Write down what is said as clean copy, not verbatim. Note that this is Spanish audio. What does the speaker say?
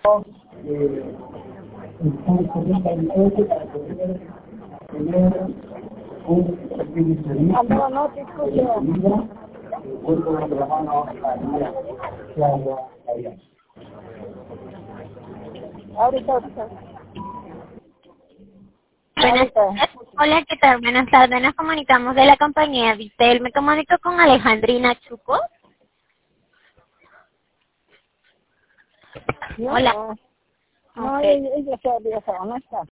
estamos corriendo al enfoque para poder tener un servicio de Amigo, no te escucho. cuerpo de la mano Ahorita. Buenas tardes. Hola, ¿qué tal? Buenas tardes. Nos comunicamos de la compañía Vitel. Me comunico con Alejandrina Chuco. No, Hola. no, Ok. ella se no está.